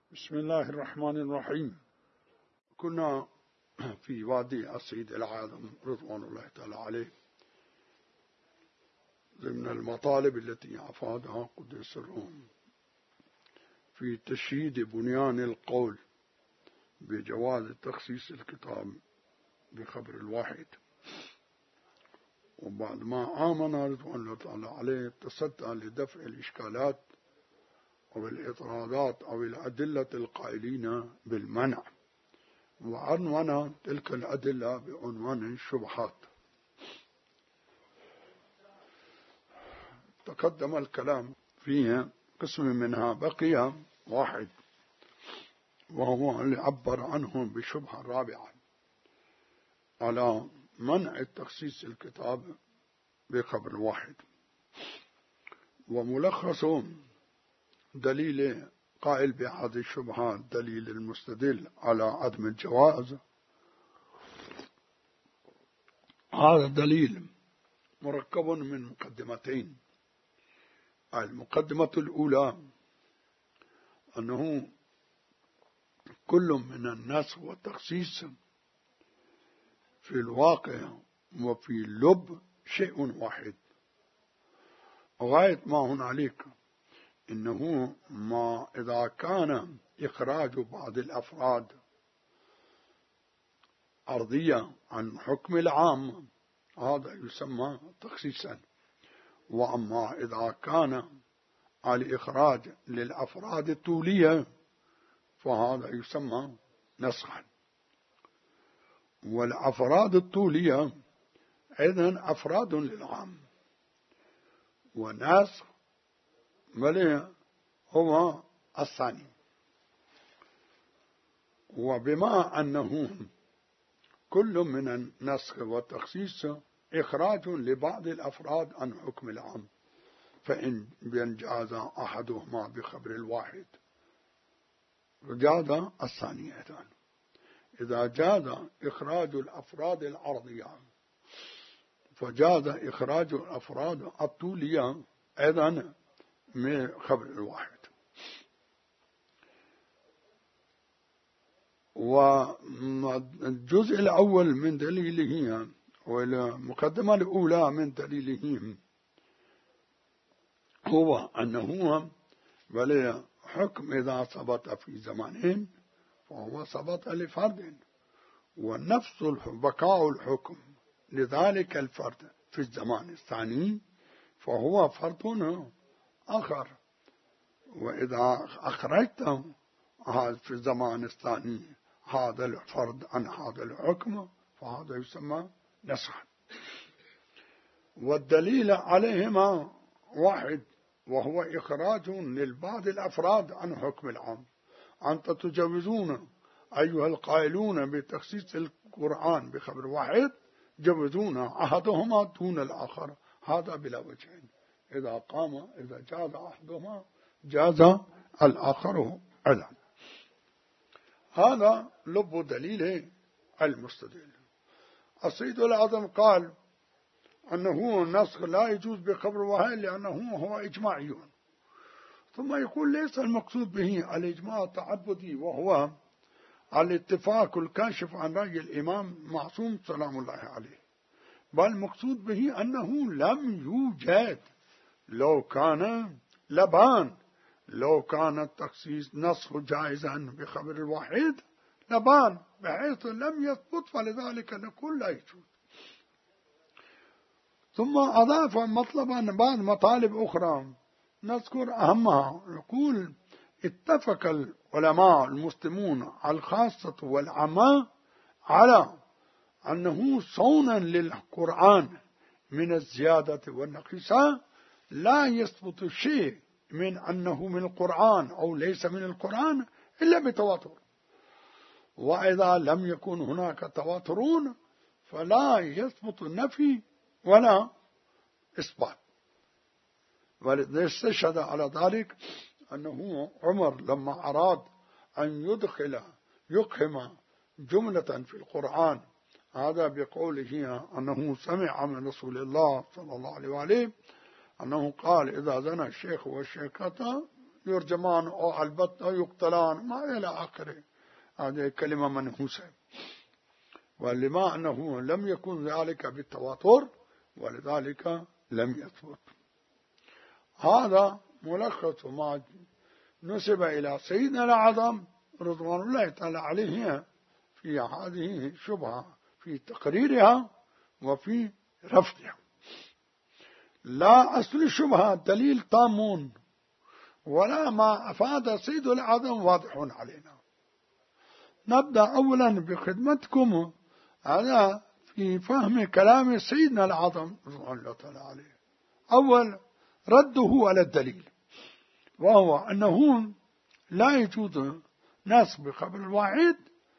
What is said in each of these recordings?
بسم الله الرحمن الرحيم. كنا في وادي السيد العاظم رضوان الله تعالى عليه ضمن المطالب التي أفادها قدس سرهم في تشييد بنيان القول بجواز تخصيص الكتاب بخبر الواحد. وبعد ما آمن رضوان الله تعالى عليه تصدى لدفع الإشكالات أو الإعتراضات أو الأدلة القائلين بالمنع، وعنون تلك الأدلة بعنوان الشبهات. تقدم الكلام فيها، قسم منها بقي واحد وهو اللي عبر عنه بشبهة رابعة على منع تخصيص الكتاب بخبر واحد. وملخص دليل قائل بهذه الشبهات دليل المستدل على عدم الجواز. هذا الدليل مركب من مقدمتين. المقدمة الأولى أنه كل من النسخ والتخصيص في الواقع وفي اللب شيء واحد، غاية ما هنالك إنه ما إذا كان إخراج بعض الأفراد أرضية عن حكم العام هذا يسمى تخصيصا، وأما إذا كان الإخراج للأفراد الطولية فهذا يسمى نسخا. والأفراد الطولية إذن أفراد للعام، ونسخ بل هو الثاني. وبما أنه كل من النسخ والتخصيص إخراج لبعض الأفراد عن حكم العام، فإن جاز أحدهما بخبر الواحد جاز الثاني أيضا. إذا جاز إخراج الأفراد العرضية فجاز إخراج الأفراد الطولية أيضا من خبر الواحد. والجزء الأول من دليله والمقدمة الأولى من دليله هو أنه بل حكم إذا ثبت في زمانين فهو ثبت لفرد، ونفس بقاء الحكم لذلك الفرد في الزمان الثاني فهو فرد آخر. وإذا أخرجته في الزمان الثاني هذا الفرد عن هذا الحكم فهذا يسمى نسخا. والدليل عليهما واحد وهو إخراج للبعض الأفراد عن حكم العام. أنت تجوزون أيها القائلون بتخصيص القرآن بخبر واحد جوزون أحدهما دون الآخر، هذا بلا وجه. إذا جاز أحدهما جاز الآخر أيضا. هذا لب دليل المستدل. السيد العاظم قال أنه النسخ لا يجوز بخبر واحد لأنه هو إجماعي، ثم يقول ليس المقصود به الإجماع التعبدي وهو الاتفاق الكاشف عن رأي الإمام معصوم سلام الله عليه، بل مقصود به أنه لم يوجد. لو كان لبان، لو كان التخصيص نسخ جائزا بخبر الواحد لبان بحيث لم يثبت، فلذلك نقول لا يجوز. ثم أضاف مطلبا بعض مطالب أخرى نذكر أهمها. يقول اتفق العلماء المسلمون الخاصة والعامة على أنه صونا للقرآن من الزيادة والنقص لا يثبت شيء من أنه من القرآن أو ليس من القرآن إلا بتواتر، وإذا لم يكن هناك تواترون فلا يثبت النفي ولا إثبات. واستشهد على ذلك أنه عمر لما أراد أن يقهم جملة في القرآن، هذا بقوله أنه سمع من رسول الله صلى الله عليه وآله أنه قال إذا زنى الشيخ والشيخة يرجمان أو البت أو يقتلان ما إلى آخره. هذه كلمة منحوسة. ولما أنه لم يكن ذلك بالتواتر ولذلك لم يثبت. هذا ملخص ما نسب إلى سيدنا الأعظم رضوان الله تعالى عليه في هذه الشبهة في تقريرها وفي رفضها. لا أصل الشبهة دليل تامون ولا ما أفاد سيد الأعظم واضح علينا. نبدأ أولا بخدمتكم هذا في فهم كلام سيدنا الأعظم رضوان الله تعالى عليه. أول رده على الدليل، وهو أنه لا يجوز نسخ بخبر الواحد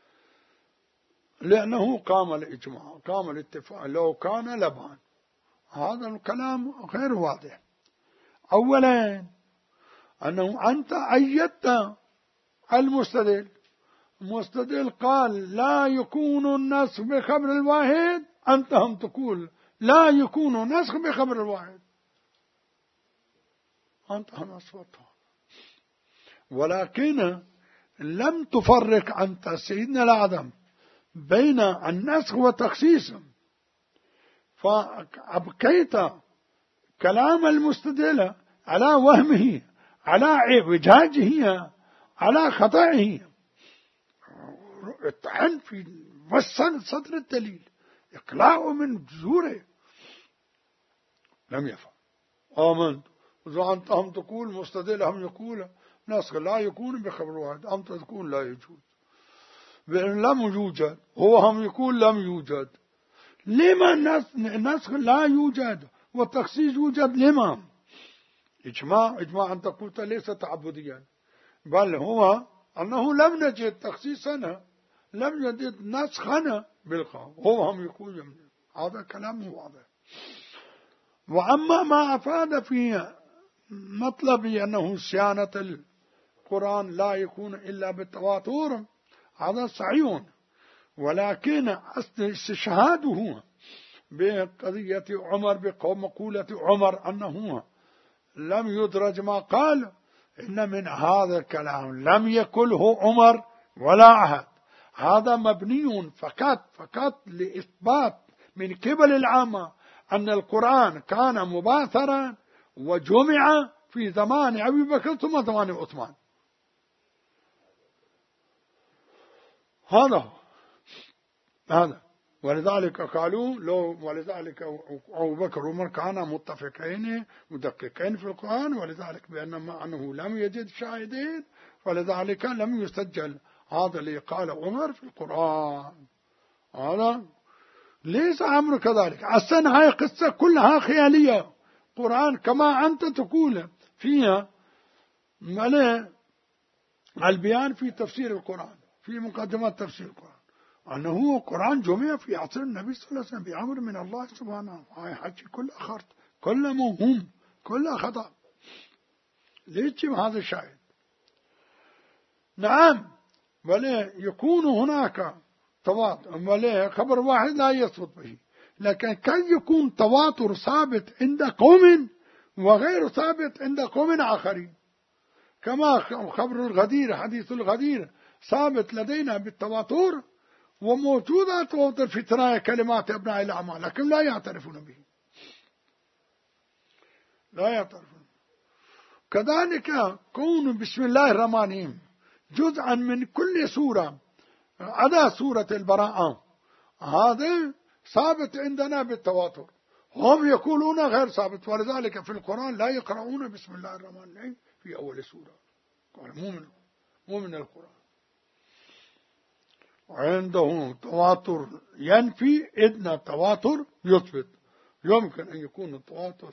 لأنه قام الإجماع قام الاتفاق لو كان لبان. هذا الكلام غير واضح. أولا أنه أنت أيدت المستدل. المستدل قال لا يكون النسخ بخبر الواحد، أنت هم تقول لا يكون نسخ بخبر الواحد. أنت هم أصبتها، ولكن لم تفرق أنت سيدنا الأعظم بين النسخ والتخصيص، فأبقيت كلام المستدل على وهمه على وجاجه على خطأه. الطعن في وسن صدر الدليل إقلاعه من جذوره لم يفعل. آمنت. إذا أنت هم تقول مستدل هم يقول نسخ لا يكون بخبر واحد، أنت تقول لا يجوز لم يوجد، هو هم يقول لم يوجد. لما النسخ لا يوجد والتخصيص يوجد؟ لما إجماع أنت قلت ليس تعبديا، بل هو أنه لم نجد تخصيصنا لم نجد نسخنا بالقول، هو هم يقول يمنع. هذا كلام واضح. وأما ما أفاد في مطلب أنه صيانة القرآن لا يكون إلا بالتواتر هذا صحيح، ولكن استشهاده بقضية عمر بمقولة عمر أنه لم يدرج ما قال، إن من هذا الكلام لم يقله عمر ولا أحد. هذا مبني فقط لإثبات من قبل العامة أن القرآن كان مباثرا وجمع في زمان أبي بكر ثم زمان عثمان. هذا ولذلك قالوا ولذلك أبو بكر وعمر كانا متفقين مدققين في القرآن، ولذلك بأنما أنه لم يجد شاهدين ولذلك لم يسجل هذا اللي قال عمر في القرآن. هذا ليس أمر كذلك. أصلا هاي قصة كلها خيالية. القرآن كما أنت تقول فيها البيان في تفسير القرآن في مقدمة تفسير القرآن أنه قرآن جميع في عصر النبي صلى الله عليه وسلم بأمر من الله سبحانه. هاي حكي كل أخرت كل موهوم كل خطأ. ليش هذا الشاهد؟ نعم ولا يكون هناك تواتر ولا خبر واحد لا يثبت به، لكن كان يكون تواتر ثابت عند قوم وغير ثابت عند قوم آخرين. كما خبر الغدير حديث الغدير ثابت لدينا بالتواتر وموجودة تواتر في ثنايا كلمات أبناء الأعمال، لكن لا يعترفون به لا يعترفون. كذلك كون بسم الله الرحمن الرحيم جزءا من كل سورة عدا سورة البراءة هذا ثابت عندنا بالتواتر، هم يقولون غير ثابت. ولذلك في القرآن لا يقرؤون بسم الله الرحمن الرحيم في أول سورة، مو من القرآن. عنده تواتر ينفي إذن التواتر يثبت. يمكن أن يكون التواتر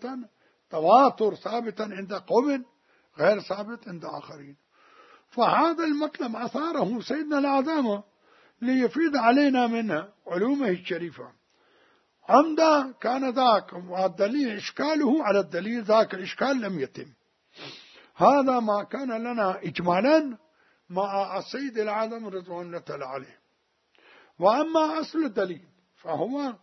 ثابتا عند قوم غير ثابت عند آخرين. فهذا المطلب أثاره سيدنا الأعظم ليفيد علينا من علومه الشريفة. عمدا كان ذاك والدليل إشكاله على الدليل ذاك الإشكال لم يتم. هذا ما كان لنا إجمالا مع السيد الأعظم رضوان الله تعالى عليه. وأما أصل الدليل فهو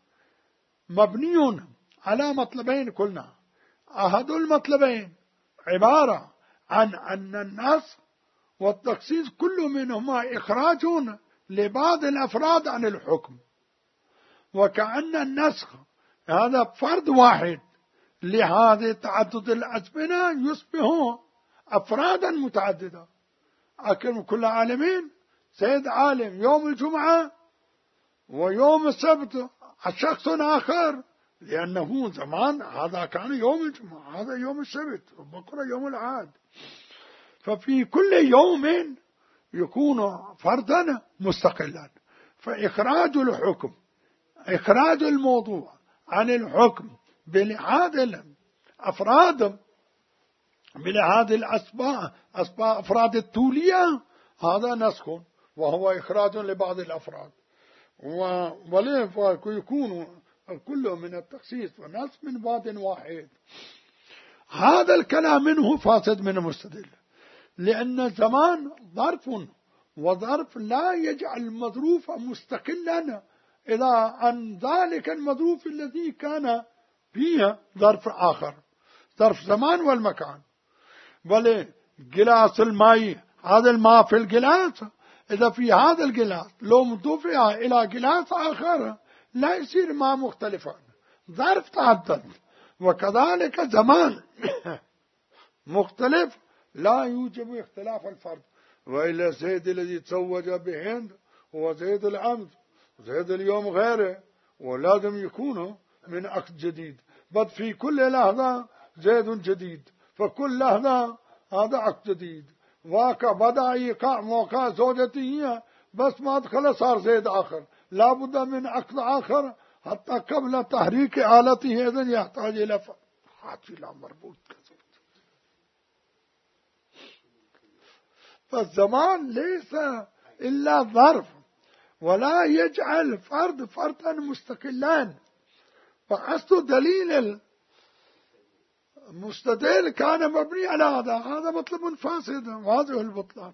مبني على مطلبين قلنا. أحد المطلبين عبارة عن أن النسخ والتخصيص كل منهما إخراج لبعض الأفراد عن الحكم، وكأن النسخ هذا فرد واحد لهذا تعدد الأزمنة يصبح أفرادا متعددة. أكرم كل عالمين، سيد عالم يوم الجمعة ويوم السبت شخص آخر، لأنه زمان هذا كان يوم الجمعة، هذا يوم السبت، وبكرة يوم الأحد، ففي كل يوم يكون فردا مستقلا. فإخراج الحكم، إخراج الموضوع عن الحكم بلحاظ الأفراد، بلحاظ الأسباب أفراد التولية، هذا نسخ وهو إخراج لبعض الأفراد، ويكون كل من التخصيص والنسخ من بعض واحد. هذا الكلام منه فاسد من المستدل، لأن الزمان ظرف، وظرف لا يجعل المظروف مستقلا إلى عن ذلك المظروف الذي كان فيه ظرف آخر، ظرف زمان والمكان. بل جلاس الماء، هذا الماء في الجلاس، إذا في هذا الجلاس لو مضيفها إلى جلاس آخر لا يصير ماء مختلفا، ظرف تعدد. وكذلك زمان مختلف لا يوجب اختلاف الفرد. وإلا زيد الذي تزوج بهند هو زيد الأمس، زيد اليوم غيره، ولازم يكون من عقد جديد، بل في كل لحظة زيد جديد، فكل لحظة هذا عقد جديد. واقع بدأ يقع موقع زوجته بس ما دخل صار زيد آخر، لا بد من عقد آخر حتى قبل تحريك آلته إذن يحتاج إلى حاصل مربوط. فالزمان ليس إلا ظرف، ولا يجعل فرد فردا مستقلان. فأصل دليل المستدل كان مبني على هذا مطلب فاسد واضح البطلان.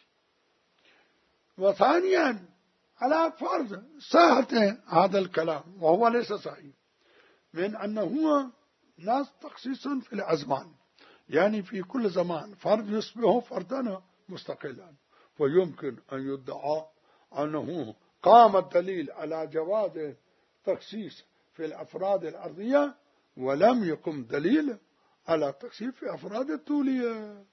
وثانيا على فرض صحة هذا الكلام، وهو ليس صحيح، من أنه هو ناس تخصيص في الأزمان، يعني في كل زمان فرد يصبح فردا مستقلا. ويمكن أن يدعى أنه قام الدليل على جواز تخصيص في الأفراد الأرضية، ولم يقم دليل على تخصيص في أفراد الطولية.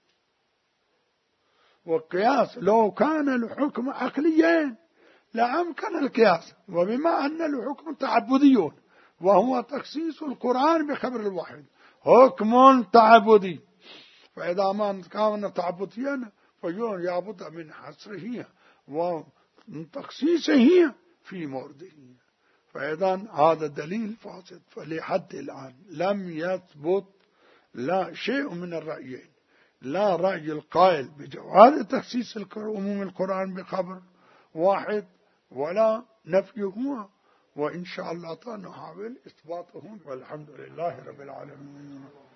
والقياس لو كان الحكم عقليا لأمكن القياس، وبما أن الحكم تعبدي وهو تخصيص القرآن بخبر الواحد حكم تعبدي، فإذا ما كان تعبديا فيون يابد من حصره وتخصيصه في مورده. فإذا هذا دليل فاسد. فلحد الآن لم يثبت لا شيء من الرأيين، لا رأي القائل بجواز تخصيص عموم القرآن بخبر واحد ولا نفيه، وإن شاء الله تعالى نحاول إثباته، والحمد لله رب العالمين.